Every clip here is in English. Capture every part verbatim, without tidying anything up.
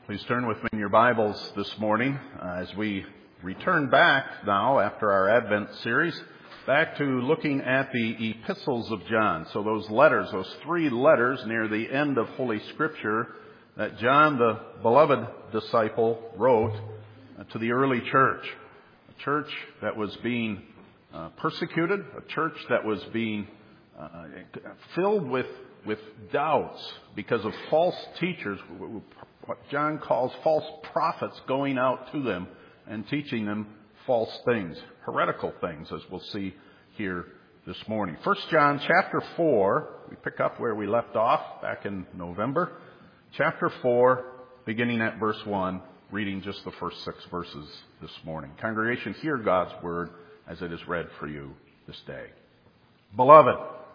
Please turn with me in your Bibles this morning uh, as we return back now after our Advent series, back to looking at the epistles of John. So those letters, those three letters near the end of Holy Scripture that John, the beloved disciple, wrote uh, to the early church. A church that was being uh, persecuted, a church that was being uh, filled with, with doubts because of false teachers, what John calls false prophets going out to them and teaching them false things, heretical things, as we'll see here this morning. First John chapter four, we pick up where we left off back in November. Chapter four, beginning at verse one, reading just the first six verses this morning. Congregation, hear God's word as it is read for you this day. Beloved,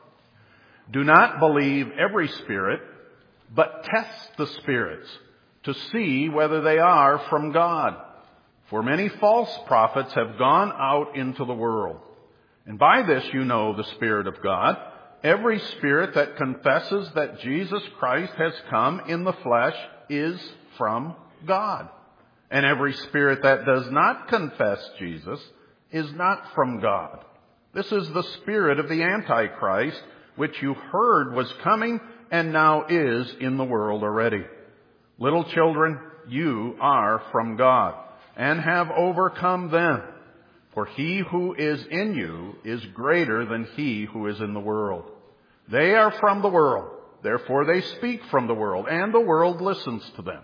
do not believe every spirit, but test the spirits to see whether they are from God. For many false prophets have gone out into the world. And by this you know the Spirit of God. Every spirit that confesses that Jesus Christ has come in the flesh is from God. And every spirit that does not confess Jesus is not from God. This is the spirit of the Antichrist, which you heard was coming and now is in the world already. Little children, you are from God and have overcome them. For he who is in you is greater than he who is in the world. They are from the world, therefore they speak from the world, and the world listens to them.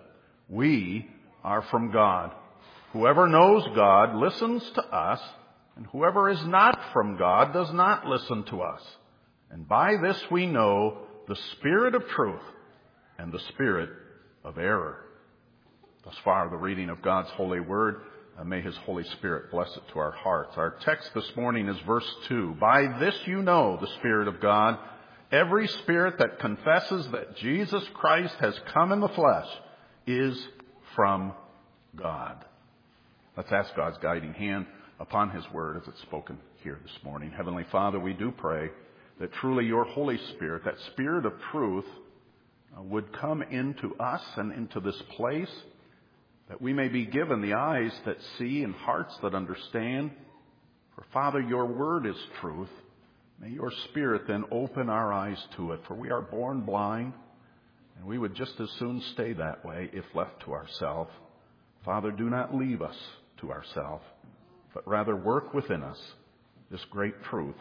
We are from God. Whoever knows God listens to us, and whoever is not from God does not listen to us. And by this we know the spirit of truth and the spirit of error. Thus far, the reading of God's holy word. Uh, may His Holy Spirit bless it to our hearts. Our text this morning is verse two. By this you know the Spirit of God. Every spirit that confesses that Jesus Christ has come in the flesh is from God. Let's ask God's guiding hand upon His word as it's spoken here this morning. Heavenly Father, we do pray that truly your Holy Spirit, that Spirit of truth, would come into us and into this place, that we may be given the eyes that see and hearts that understand. For Father, your word is truth. May your Spirit then open our eyes to it, for we are born blind, and we would just as soon stay that way if left to ourselves. Father, do not leave us to ourselves, but rather work within us this great truth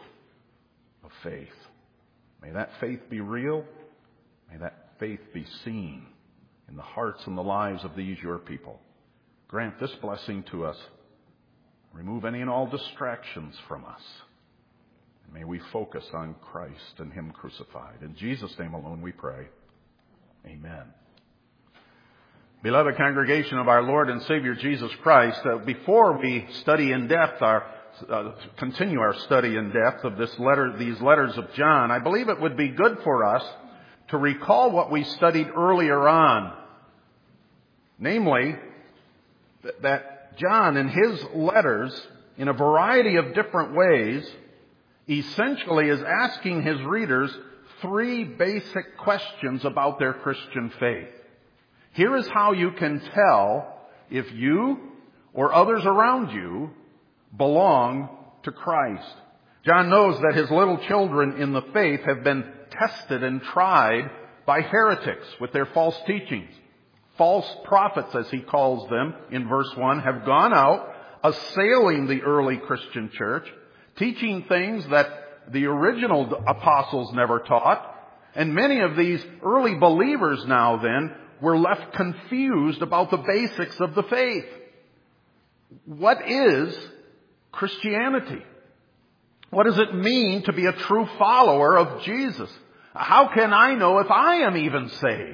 of faith. May that faith be real. May that faith be seen in the hearts and the lives of these your people. Grant this blessing to us. Remove any and all distractions from us. And may we focus on Christ and Him crucified. In Jesus' name alone we pray. Amen. Beloved congregation of our Lord and Savior Jesus Christ, uh, before we study in depth our uh, continue our study in depth of this letter, these letters of John, I believe it would be good for us to recall what we studied earlier on. Namely, that John in his letters, in a variety of different ways, essentially is asking his readers three basic questions about their Christian faith. Here is how you can tell if you or others around you belong to Christ. John knows that his little children in the faith have been tested and tried by heretics with their false teachings. False prophets, as he calls them in verse one, have gone out, assailing the early Christian church, teaching things that the original apostles never taught. And many of these early believers now then were left confused about the basics of the faith. What is Christianity? What does it mean to be a true follower of Jesus? How can I know if I am even saved?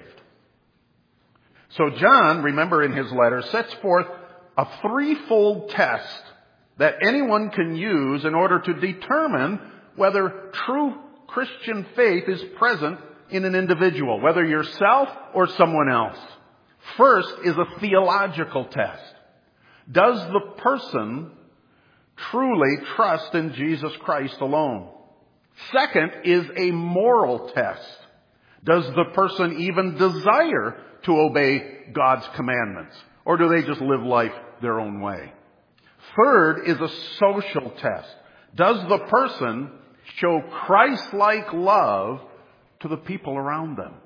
So John, remember in his letter, sets forth a threefold test that anyone can use in order to determine whether true Christian faith is present in an individual, whether yourself or someone else. First is a theological test. Does the person truly trust in Jesus Christ alone? Second is a moral test. Does the person even desire to obey God's commandments? Or do they just live life their own way? Third is a social test. Does the person show Christ-like love to the people around them?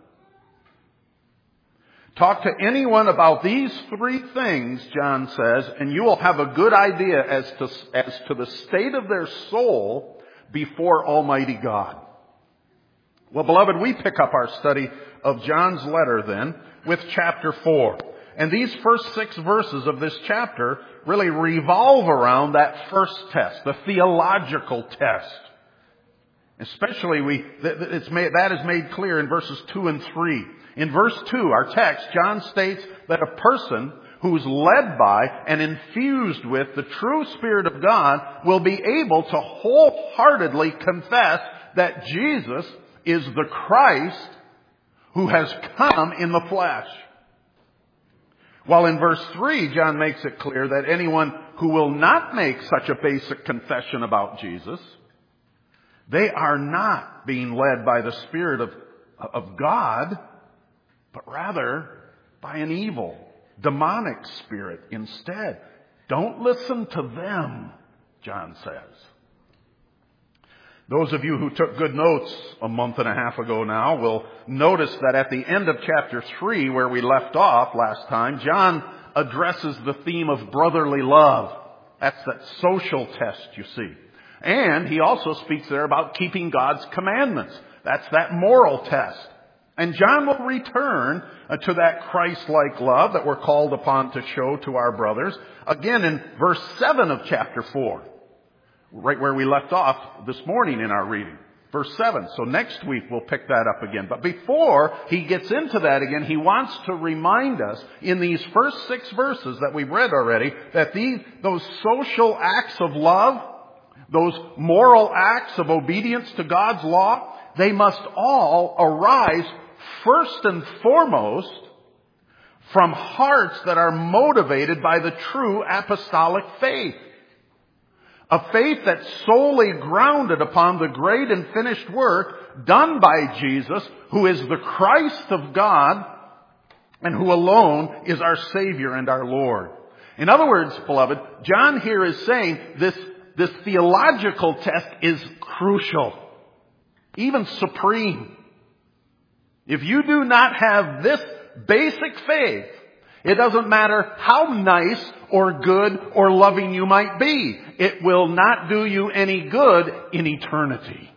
Talk to anyone about these three things, John says, and you will have a good idea as to, as to the state of their soul before Almighty God. Well, beloved, we pick up our study of John's letter then with chapter four. And these first six verses of this chapter really revolve around that first test, the theological test. Especially we, it's made, that is made clear in verses two and three. In verse two, our text, John states that a person who's led by and infused with the true Spirit of God will be able to wholeheartedly confess that Jesus is the Christ who has come in the flesh. While in verse three, John makes it clear that anyone who will not make such a basic confession about Jesus, they are not being led by the Spirit of, of God, but rather by an evil, demonic spirit instead. Don't listen to them, John says. Those of you who took good notes a month and a half ago now will notice that at the end of chapter three, where we left off last time, John addresses the theme of brotherly love. That's that social test, you see. And he also speaks there about keeping God's commandments. That's that moral test. And John will return to that Christ-like love that we're called upon to show to our brothers, again in verse seven of chapter four. Right where we left off this morning in our reading. Verse seven. So next week we'll pick that up again. But before he gets into that again, he wants to remind us in these first six verses that we've read already that these, those social acts of love, those moral acts of obedience to God's law, they must all arise first and foremost from hearts that are motivated by the true apostolic faith. A faith that's solely grounded upon the great and finished work done by Jesus, who is the Christ of God and who alone is our Savior and our Lord. In other words, beloved, John here is saying this, this theological test is crucial, even supreme. If you do not have this basic faith, it doesn't matter how nice or good or loving you might be. It will not do you any good in eternity.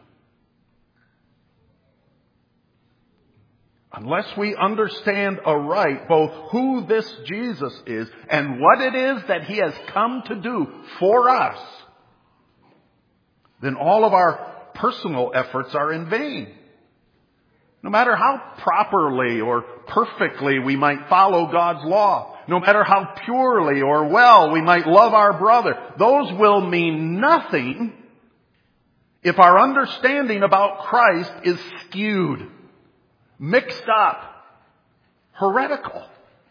Unless we understand aright both who this Jesus is and what it is that He has come to do for us, then all of our personal efforts are in vain. No matter how properly or perfectly we might follow God's law, no matter how purely or well we might love our brother, those will mean nothing if our understanding about Christ is skewed, mixed up, heretical.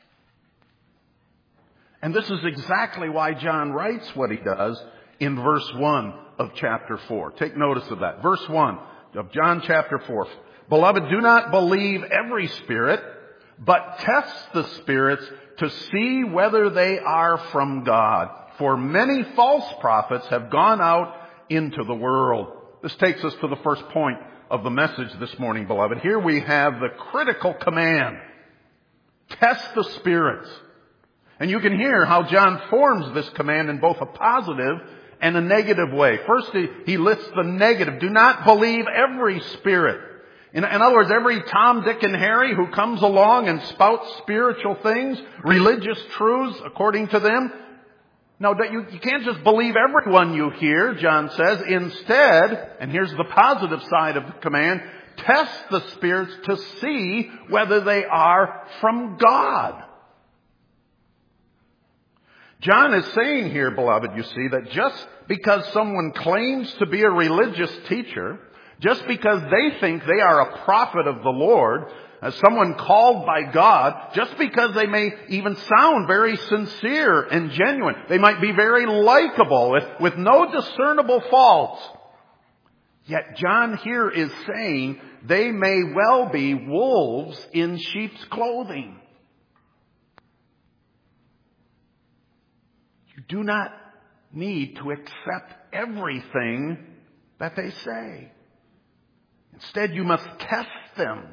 And this is exactly why John writes what he does in verse one of chapter four. Take notice of that. Verse one of John chapter four. Beloved, do not believe every spirit, but test the spirits to see whether they are from God. For many false prophets have gone out into the world. This takes us to the first point of the message this morning, beloved. Here we have the critical command. Test the spirits. And you can hear how John forms this command in both a positive and a negative way. First, he, he lists the negative. Do not believe every spirit. In, in other words, every Tom, Dick, and Harry who comes along and spouts spiritual things, religious truths according to them. No, you, you can't just believe everyone you hear, John says. Instead, and here's the positive side of the command, test the spirits to see whether they are from God. John is saying here, beloved, you see, that just because someone claims to be a religious teacher, just because they think they are a prophet of the Lord, as someone called by God, just because they may even sound very sincere and genuine, they might be very likable with, with no discernible faults. Yet John here is saying they may well be wolves in sheep's clothing. You do not need to accept everything that they say. Instead, you must test them.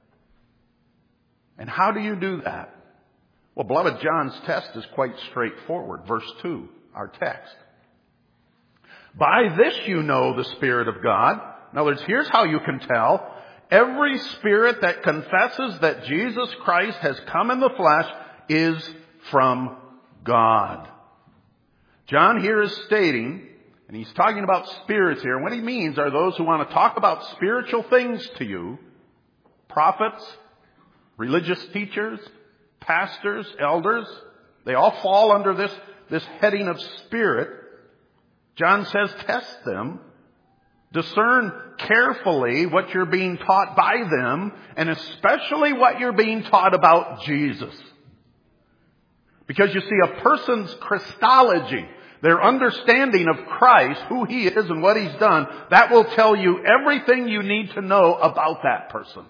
And how do you do that? Well, beloved, John's test is quite straightforward. Verse two, our text. By this you know the Spirit of God. In other words, here's how you can tell. Every spirit that confesses that Jesus Christ has come in the flesh is from God. John here is stating, and he's talking about spirits here, and what he means are those who want to talk about spiritual things to you, prophets, religious teachers, pastors, elders, they all fall under this, this heading of spirit. John says test them, discern carefully what you're being taught by them, and especially what you're being taught about Jesus. Because you see, a person's Christology, their understanding of Christ, who He is and what He's done, that will tell you everything you need to know about that person.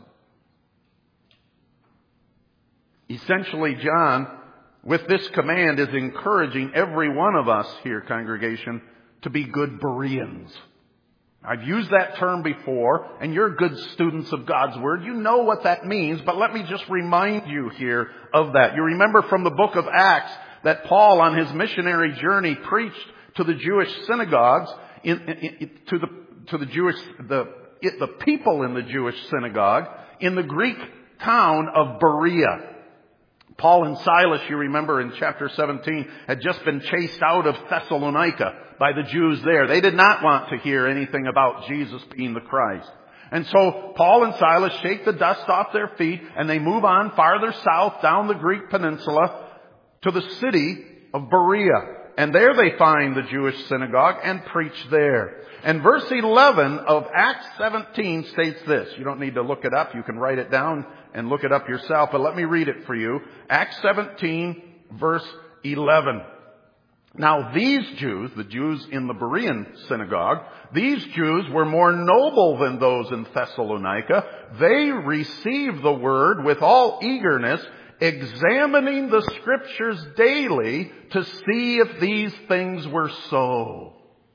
Essentially, John, with this command, is encouraging every one of us here, congregation, to be good Bereans. I've used that term before, and you're good students of God's Word. You know what that means, but let me just remind you here of that. You remember from the book of Acts that Paul, on his missionary journey, preached to the Jewish synagogues, in, in, to the to the Jewish the the people in the Jewish synagogue in the Greek town of Berea. Paul and Silas, you remember in chapter seventeen, had just been chased out of Thessalonica by the Jews there. They did not want to hear anything about Jesus being the Christ. And so Paul and Silas shake the dust off their feet and they move on farther south down the Greek peninsula to the city of Berea. And there they find the Jewish synagogue and preach there. And verse eleven of Acts seventeen states this. You don't need to look it up. You can write it down and look it up yourself. But let me read it for you. Acts seventeen, verse eleven. Now these Jews, the Jews in the Berean synagogue, these Jews were more noble than those in Thessalonica. They received the word with all eagerness, examining the Scriptures daily to see if these things were so.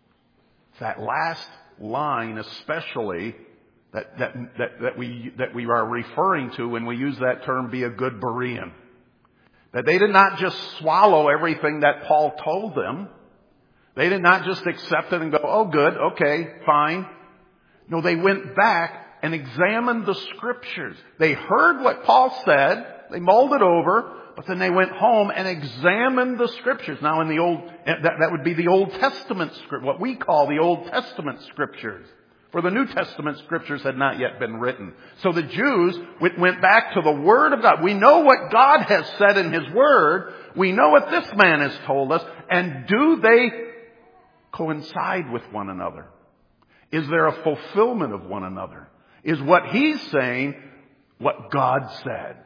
That last line especially that, that, that, that, we, that we are referring to when we use that term, be a good Berean. That they did not just swallow everything that Paul told them. They did not just accept it and go, oh good, okay, fine. No, they went back and examined the Scriptures. They heard what Paul said. They mulled it over, but then they went home and examined the Scriptures. Now in the Old, that, that would be the Old Testament script, what we call the Old Testament Scriptures. For the New Testament Scriptures had not yet been written. So the Jews went back to the Word of God. We know what God has said in His Word. We know what this man has told us. And do they coincide with one another? Is there a fulfillment of one another? Is what he's saying what God said?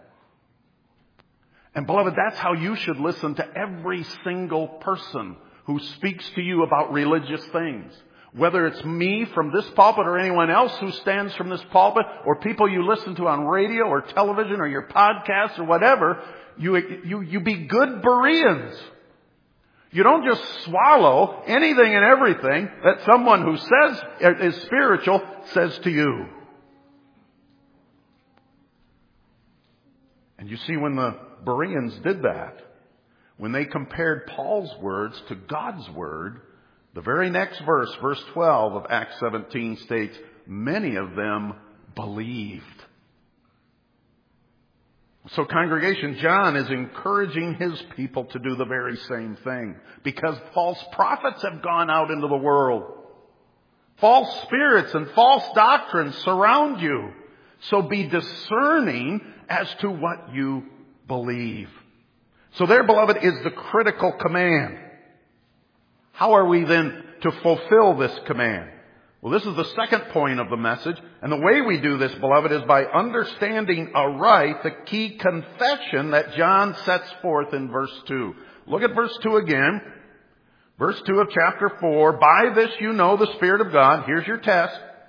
And beloved, that's how you should listen to every single person who speaks to you about religious things. Whether it's me from this pulpit or anyone else who stands from this pulpit or people you listen to on radio or television or your podcasts or whatever, you, you, you be good Bereans. You don't just swallow anything and everything that someone who says is spiritual says to you. And you see, when the Bereans did that, when they compared Paul's words to God's word, the very next verse, verse twelve of Acts seventeen states, many of them believed. So congregation, John is encouraging his people to do the very same thing, because false prophets have gone out into the world. False spirits and false doctrines surround you. So be discerning as to what you believe. So there, beloved, is the critical command. How are we then to fulfill this command? Well, this is the second point of the message. And the way we do this, beloved, is by understanding aright the key confession that John sets forth in verse two. Look at verse two again. Verse two of chapter four. By this you know the Spirit of God. Here's your test.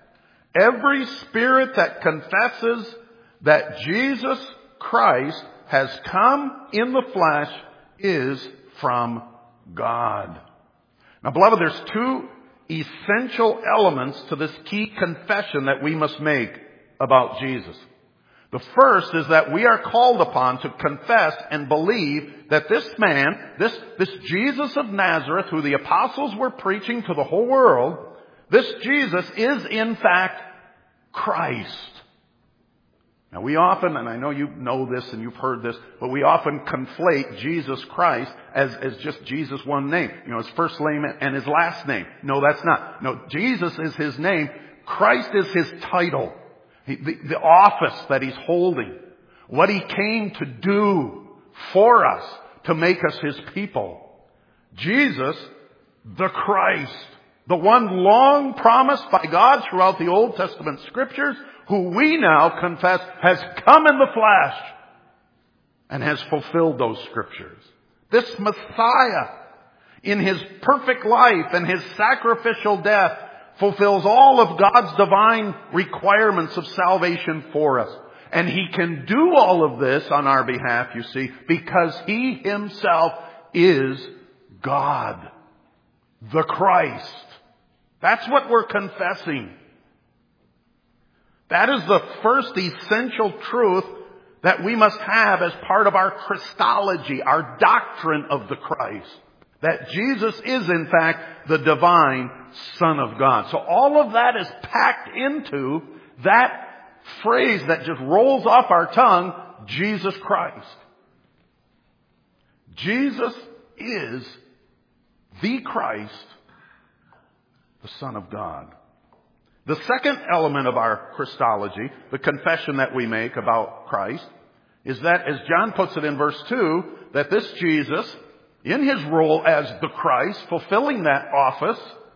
Every spirit that confesses that Jesus Christ has come in the flesh is from God. Now, beloved, there's two essential elements to this key confession that we must make about Jesus. The first is that we are called upon to confess and believe that this man, this, this Jesus of Nazareth, who the apostles were preaching to the whole world, this Jesus is in fact Christ. Now we often, and I know you know this and you've heard this, but we often conflate Jesus Christ as, as just Jesus' one name. You know, his first name and his last name. No, that's not. No, Jesus is his name. Christ is his title. He, the, the office that he's holding. What he came to do for us, to make us his people. Jesus, the Christ, the one long promised by God throughout the Old Testament scriptures, who we now confess has come in the flesh and has fulfilled those scriptures. This Messiah, in his perfect life and his sacrificial death, fulfills all of God's divine requirements of salvation for us. And he can do all of this on our behalf, you see, because he himself is God, the Christ. That's what we're confessing. That is the first essential truth that we must have as part of our Christology, our doctrine of the Christ. That Jesus is in fact the divine Son of God. So all of that is packed into that phrase that just rolls off our tongue, Jesus Christ. Jesus is the Christ, the Son of God. The second element of our Christology, the confession that we make about Christ, is that, as John puts it in verse two, that this Jesus, in his role as the Christ, fulfilling that office,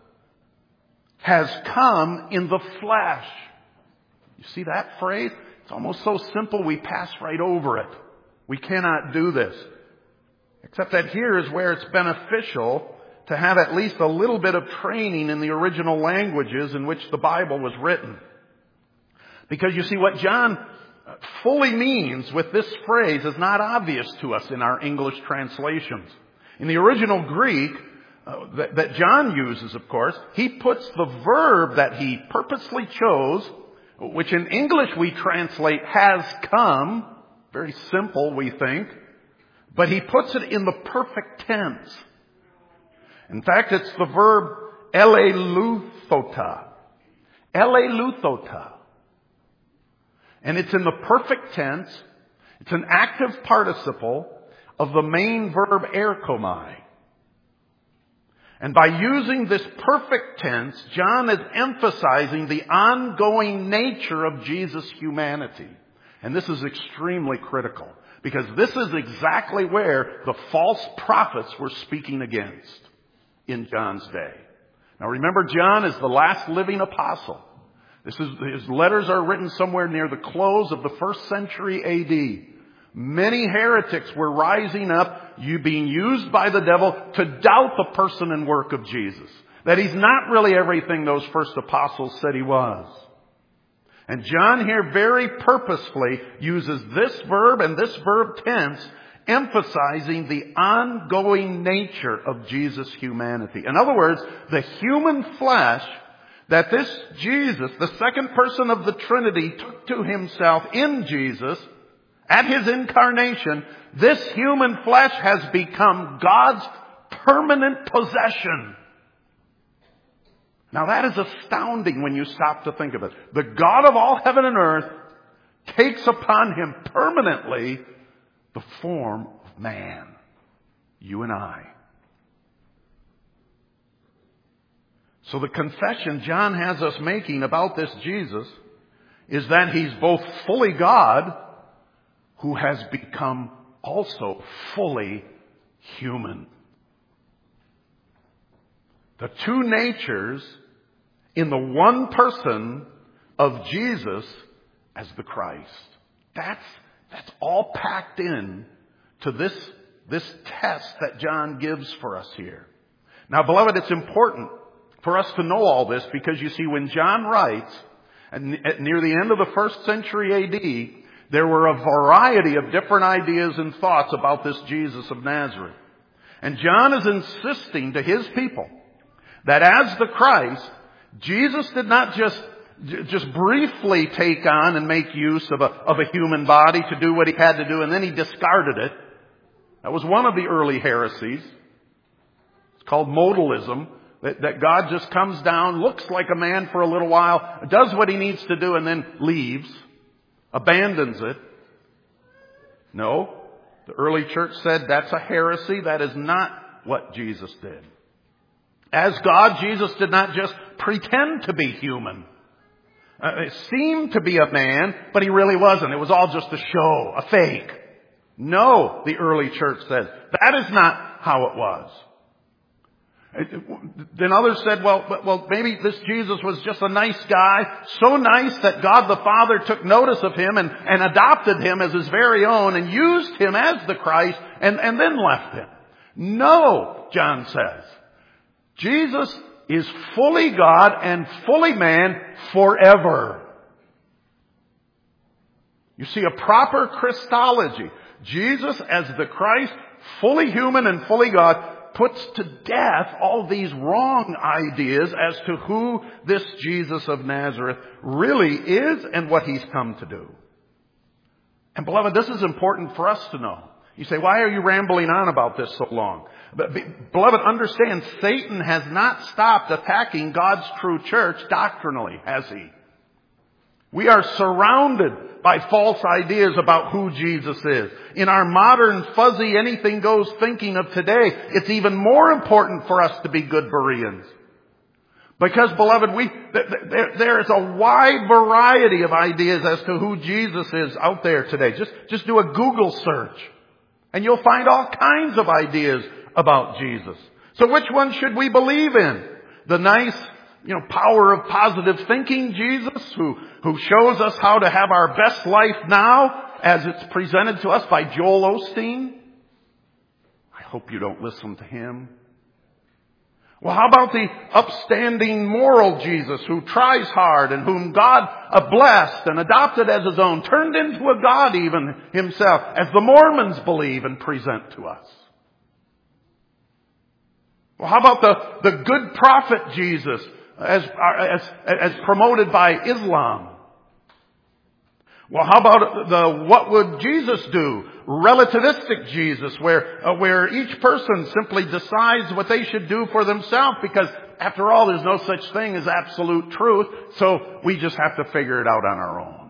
has come in the flesh. You see that phrase? It's almost so simple we pass right over it. We cannot do this. Except that here is where it's beneficial to have at least a little bit of training in the original languages in which the Bible was written. Because you see, what John fully means with this phrase is not obvious to us in our English translations. In the original Greek, uh, that, that John uses, of course, he puts the verb that he purposely chose, which in English we translate has come, very simple we think, but he puts it in the perfect tense. In fact, it's the verb eleuthota. Eleuthota. And it's in the perfect tense. It's an active participle of the main verb erchomai. And by using this perfect tense, John is emphasizing the ongoing nature of Jesus' humanity. And this is extremely critical, because this is exactly where the false prophets were speaking against in John's day. Now remember, John is the last living apostle. This is, his letters are written somewhere near the close of the first century A D. Many heretics were rising up, you being used by the devil to doubt the person and work of Jesus. That he's not really everything those first apostles said he was. And John here very purposefully uses this verb and this verb tense, emphasizing the ongoing nature of Jesus' humanity. In other words, the human flesh that this Jesus, the second person of the Trinity, took to himself in Jesus at his incarnation, this human flesh has become God's permanent possession. Now that is astounding when you stop to think of it. The God of all heaven and earth takes upon him permanently the form of man. You and I. So the confession John has us making about this Jesus is that he's both fully God, who has become also fully human. The two natures in the one person of Jesus as the Christ. That's, that's all packed in to this, this test that John gives for us here. Now, beloved, it's important for us to know all this, because you see, when John writes, And near the end of the first century A D, there were a variety of different ideas and thoughts about this Jesus of Nazareth. And John is insisting to his people that as the Christ, Jesus did not just, just briefly take on and make use of a, of a human body to do what he had to do, and then he discarded it. That was one of the early heresies. It's called modalism, that, that God just comes down, looks like a man for a little while, does what he needs to do, and then leaves, abandons it. No. The early church said that's a heresy. That is not what Jesus did. As God, Jesus did not just pretend to be human. Uh, it seemed to be a man, but he really wasn't. It was all just a show, a fake. No, the early church says, that is not how it was. Then others said, well, well, maybe this Jesus was just a nice guy, so nice that God the Father took notice of him and, and adopted him as his very own and used him as the Christ and, and then left him. No, John says. Jesus is fully God and fully man forever. You see, a proper Christology, Jesus as the Christ, fully human and fully God, puts to death all these wrong ideas as to who this Jesus of Nazareth really is and what he's come to do. And beloved, this is important for us to know. You say, why are you rambling on about this so long? But, beloved, understand, Satan has not stopped attacking God's true church doctrinally, has he? We are surrounded by false ideas about who Jesus is. In our modern, fuzzy, anything-goes thinking of today, it's even more important for us to be good Bereans. Because, beloved, we there, there is a wide variety of ideas as to who Jesus is out there today. Just, just do a Google search, and you'll find all kinds of ideas about Jesus. So which one should we believe in? The nice, you know, power of positive thinking Jesus who, who shows us how to have our best life now as it's presented to us by Joel Osteen? I hope you don't listen to him. Well, how about the upstanding moral Jesus who tries hard and whom God blessed and adopted as his own, turned into a God even himself, as the Mormons believe and present to us? Well, how about the, the good prophet Jesus as, as, as promoted by Islam? Well, how about the what would Jesus do? Relativistic Jesus, where uh, where each person simply decides what they should do for themselves, because after all, there's no such thing as absolute truth, so we just have to figure it out on our own.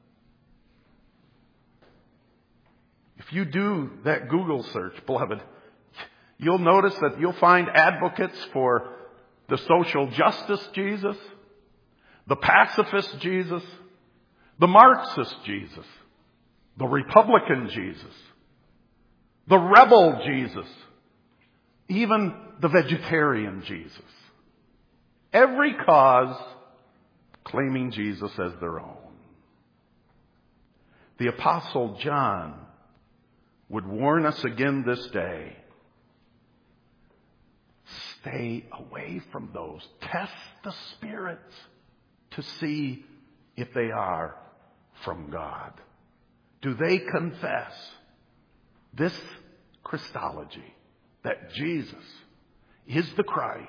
If you do that Google search, beloved, you'll notice that you'll find advocates for the social justice Jesus, the pacifist Jesus, the Marxist Jesus, the Republican Jesus, the rebel Jesus, even the vegetarian Jesus. Every cause claiming Jesus as their own. The Apostle John would warn us again this day. Stay away from those. Test the spirits to see if they are from God. Do they confess this Christology, that Jesus is the Christ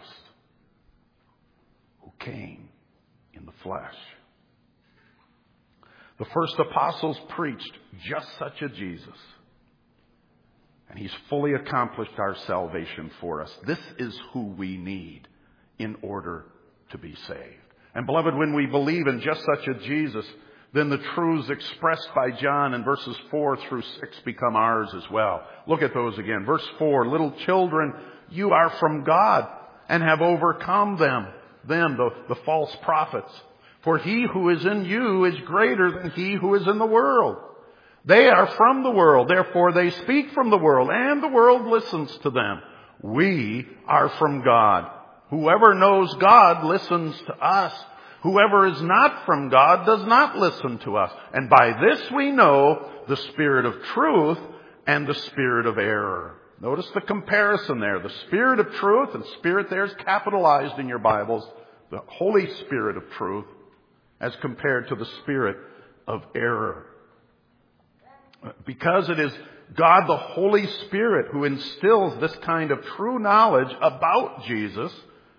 who came in the flesh? The first apostles preached just such a Jesus. And he's fully accomplished our salvation for us. This is who we need in order to be saved. And beloved, when we believe in just such a Jesus, then the truths expressed by John in verses four through six become ours as well. Look at those again. Verse four, little children, you are from God and have overcome them, them, the, the false prophets. For he who is in you is greater than he who is in the world. They are from the world, therefore they speak from the world, and the world listens to them. We are from God. Whoever knows God listens to us. Whoever is not from God does not listen to us. And by this we know the spirit of truth and the spirit of error. Notice the comparison there. The spirit of truth, and spirit there is capitalized in your Bibles. The Holy Spirit of truth as compared to the spirit of error. Because it is God the Holy Spirit who instills this kind of true knowledge about Jesus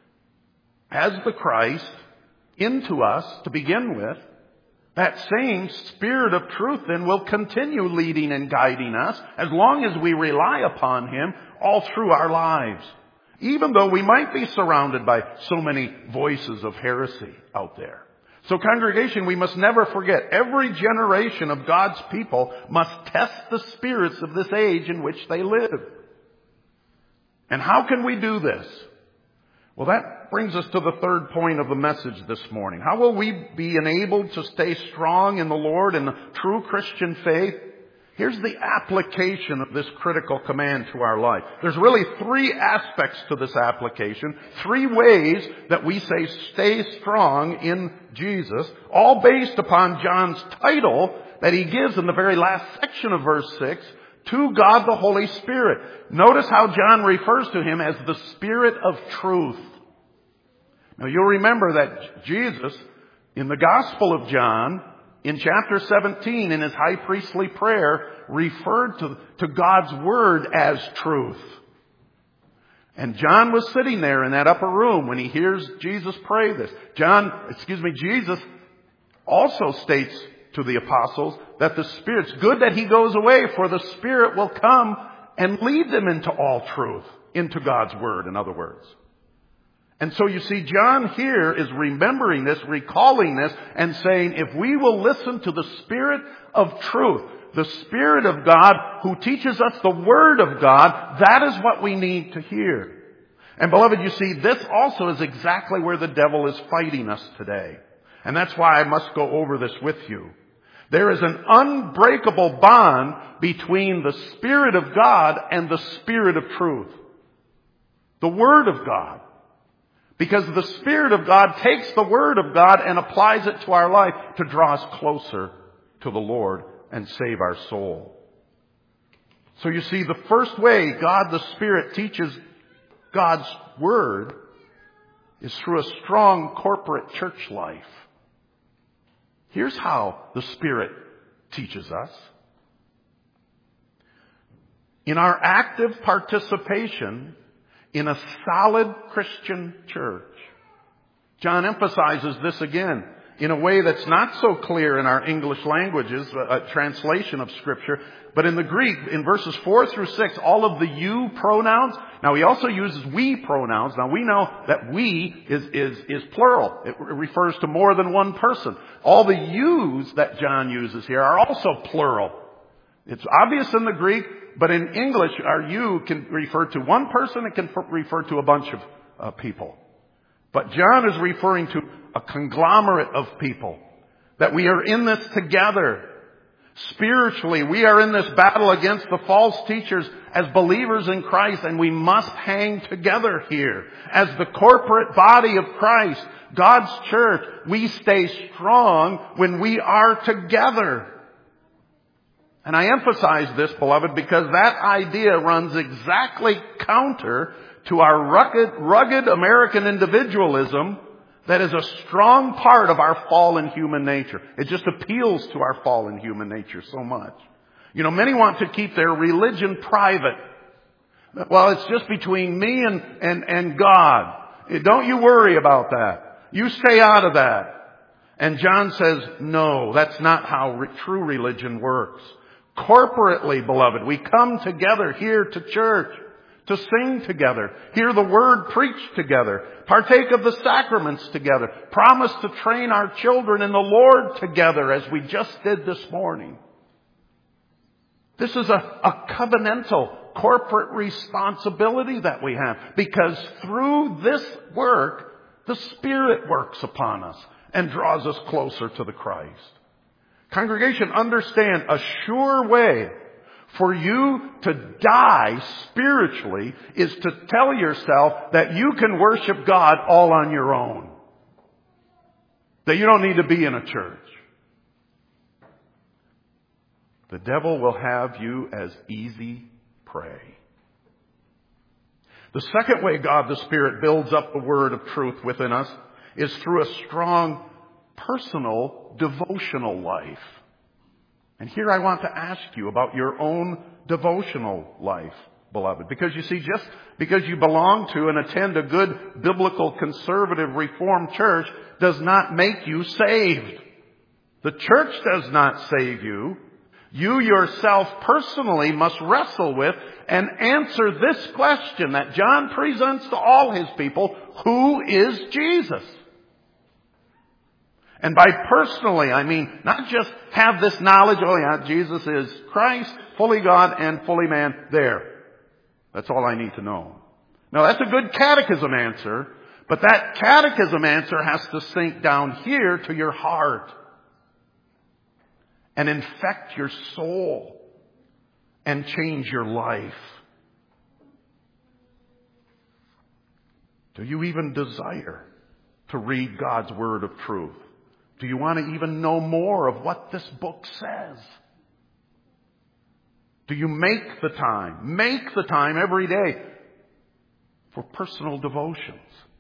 as the Christ into us to begin with, that same Spirit of truth then will continue leading and guiding us as long as we rely upon Him all through our lives. Even though we might be surrounded by so many voices of heresy out there. So congregation, we must never forget, every generation of God's people must test the spirits of this age in which they live. And how can we do this? Well, that brings us to the third point of the message this morning. How will we be enabled to stay strong in the Lord and the true Christian faith? Here's the application of this critical command to our life. There's really three aspects to this application, three ways that we say stay strong in Jesus, all based upon John's title that he gives in the very last section of verse six, to God the Holy Spirit. Notice how John refers to Him as the Spirit of truth. Now you'll remember that Jesus, in the Gospel of John, in chapter seventeen, in His high priestly prayer, referred to, to God's Word as truth. And John was sitting there in that upper room when he hears Jesus pray this. John, excuse me, Jesus also states to the apostles that the Spirit's good that He goes away, for the Spirit will come and lead them into all truth, into God's Word, in other words. And so you see, John here is remembering this, recalling this, and saying, if we will listen to the Spirit of truth, the Spirit of God who teaches us the Word of God, that is what we need to hear. And beloved, you see, this also is exactly where the devil is fighting us today. And that's why I must go over this with you. There is an unbreakable bond between the Spirit of God and the Spirit of truth. The Word of God. Because the Spirit of God takes the Word of God and applies it to our life to draw us closer to the Lord and save our soul. So you see, the first way God the Spirit teaches God's Word is through a strong corporate church life. Here's how the Spirit teaches us. In our active participation in a solid Christian church. John emphasizes this again in a way that's not so clear in our English languages, a translation of Scripture, but in the Greek, in verses four through six, all of the you pronouns. Now he also uses we pronouns. Now we know that we is, is, is plural. It refers to more than one person. All the yous that John uses here are also plural. It's obvious in the Greek, but in English, our you can refer to one person. It can refer to a bunch of uh, people. But John is referring to a conglomerate of people. That we are in this together. Spiritually, we are in this battle against the false teachers as believers in Christ, and we must hang together here. As the corporate body of Christ, God's church, we stay strong when we are together. And I emphasize this, beloved, because that idea runs exactly counter to our rugged, rugged American individualism that is a strong part of our fallen human nature. It just appeals to our fallen human nature so much. You know, many want to keep their religion private. Well, it's just between me and, and, and God. Don't you worry about that. You stay out of that. And John says, no, that's not how re- true religion works. Corporately, beloved, we come together here to church to sing together, hear the Word preached together, partake of the sacraments together, promise to train our children in the Lord together as we just did this morning. This is a, a covenantal corporate responsibility that we have, because through this work, the Spirit works upon us and draws us closer to the Christ. Congregation, understand, a sure way for you to die spiritually is to tell yourself that you can worship God all on your own. That you don't need to be in a church. The devil will have you as easy prey. The second way God the Spirit builds up the word of truth within us is through a strong personal devotional life. And here I want to ask you about your own devotional life, beloved. Because you see, just because you belong to and attend a good biblical conservative Reformed church does not make you saved. The church does not save you. You yourself personally must wrestle with and answer this question that John presents to all his people. Who is Jesus? And by personally, I mean not just have this knowledge, oh yeah, Jesus is Christ, fully God and fully man. There. That's all I need to know. Now that's a good catechism answer, but that catechism answer has to sink down here to your heart and infect your soul and change your life. Do you even desire to read God's word of truth? Do you want to even know more of what this book says? Do you make the time, make the time every day for personal devotions?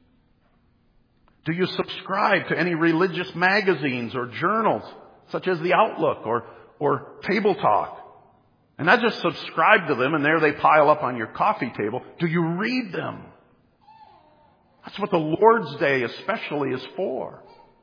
Do you subscribe to any religious magazines or journals, such as The Outlook or, or Table Talk? And not just subscribe to them and there they pile up on your coffee table. Do you read them? That's what the Lord's Day especially is for.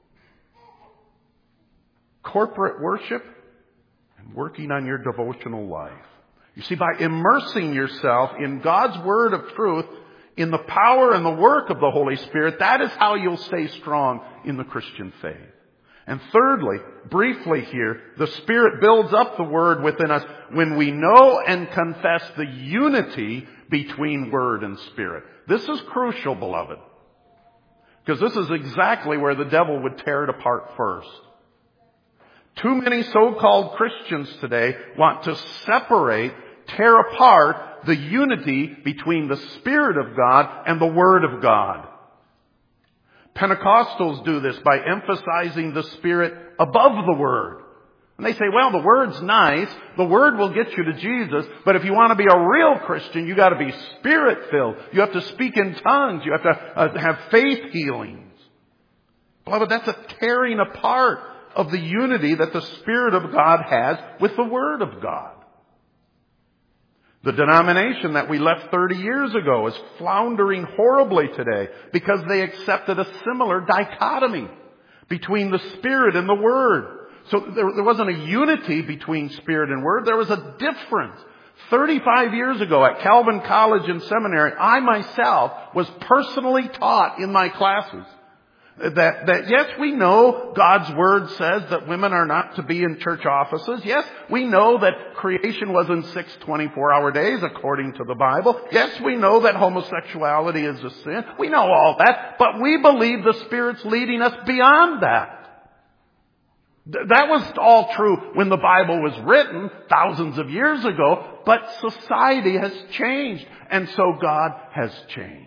Corporate worship and working on your devotional life. You see, by immersing yourself in God's word of truth, in the power and the work of the Holy Spirit, that is how you'll stay strong in the Christian faith. And thirdly, briefly here, the Spirit builds up the Word within us when we know and confess the unity between Word and Spirit. This is crucial, beloved, because this is exactly where the devil would tear it apart first. Too many so-called Christians today want to separate, tear apart the unity between the Spirit of God and the Word of God. Pentecostals do this by emphasizing the Spirit above the Word. And they say, well, the Word's nice. The Word will get you to Jesus. But if you want to be a real Christian, you got to be Spirit-filled. You have to speak in tongues. You have to uh, have faith healings. Beloved, that's a tearing apart of the unity that the Spirit of God has with the Word of God. The denomination that we left thirty years ago is floundering horribly today because they accepted a similar dichotomy between the Spirit and the Word. So there, there wasn't a unity between Spirit and Word. There was a difference. thirty-five years ago at Calvin College and Seminary, I myself was personally taught in my classes That, that yes, we know God's Word says that women are not to be in church offices. Yes, we know that creation was in six twenty-four hour days according to the Bible. Yes, we know that homosexuality is a sin. We know all that, but we believe the Spirit's leading us beyond that. That was all true when the Bible was written thousands of years ago, but society has changed, and so God has changed.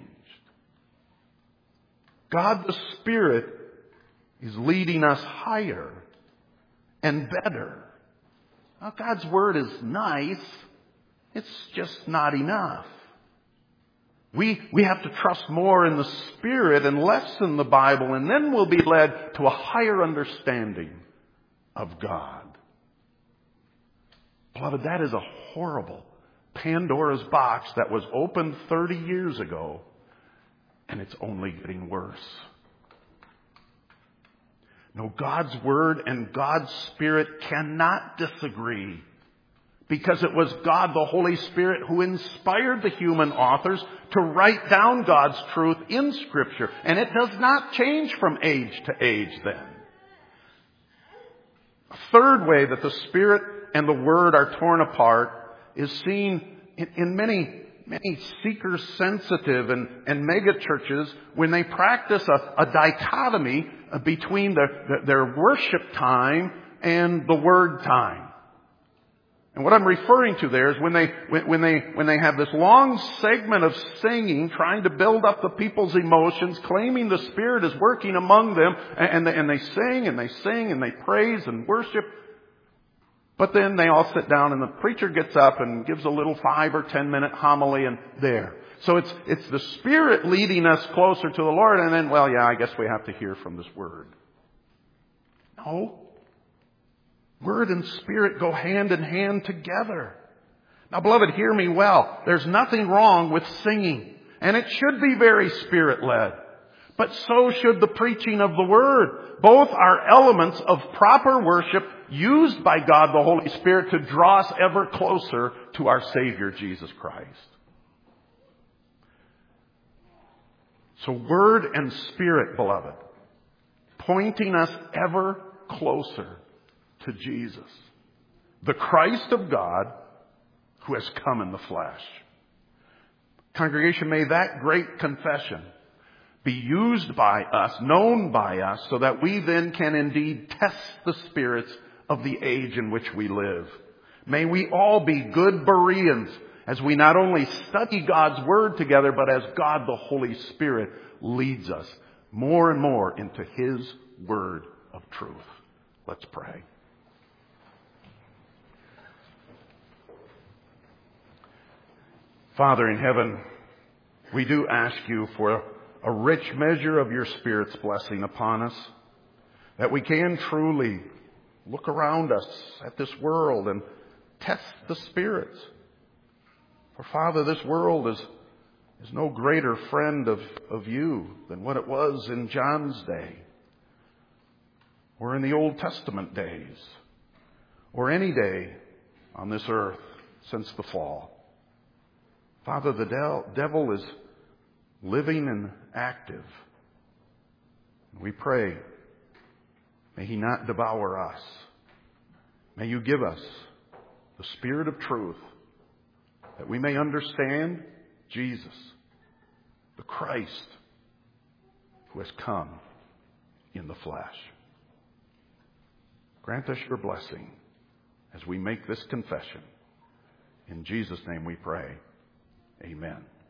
God the Spirit is leading us higher and better. Now, God's Word is nice. It's just not enough. We, we have to trust more in the Spirit and less in the Bible, and then we'll be led to a higher understanding of God. Beloved, that is a horrible Pandora's box that was opened thirty years ago. And it's only getting worse. No, God's Word and God's Spirit cannot disagree, because it was God, the Holy Spirit, who inspired the human authors to write down God's truth in Scripture. And it does not change from age to age then. A third way that the Spirit and the Word are torn apart is seen in, in many Many seeker-sensitive and, and mega-churches when they practice a, a dichotomy between the, the, their worship time and the Word time. And what I'm referring to there is when they, when, when they, when they have this long segment of singing, trying to build up the people's emotions, claiming the Spirit is working among them, and, and, they, and they sing and they sing and they praise and worship. But then they all sit down and the preacher gets up and gives a little five or ten minute homily and there. So it's, it's the Spirit leading us closer to the Lord, and then, well, yeah, I guess we have to hear from this Word. No. Word and Spirit go hand in hand together. Now, beloved, hear me well. There's nothing wrong with singing, and it should be very Spirit-led. But so should the preaching of the Word. Both are elements of proper worship used by God the Holy Spirit to draw us ever closer to our Savior, Jesus Christ. So Word and Spirit, beloved, pointing us ever closer to Jesus, the Christ of God who has come in the flesh. Congregation, may that great confession be used by us, known by us, so that we then can indeed test the spirits of the age in which we live. May we all be good Bereans as we not only study God's Word together, but as God the Holy Spirit leads us more and more into His Word of truth. Let's pray. Father in heaven, we do ask you for a rich measure of your Spirit's blessing upon us, that we can truly look around us at this world and test the spirits. For Father, this world is, is no greater friend of, of you than what it was in John's day, or in the Old Testament days, or any day on this earth since the fall. Father, the del- devil is living and active. We pray, may he not devour us. May you give us the Spirit of truth, that we may understand Jesus, the Christ who has come in the flesh. Grant us your blessing as we make this confession. In Jesus' name we pray. Amen.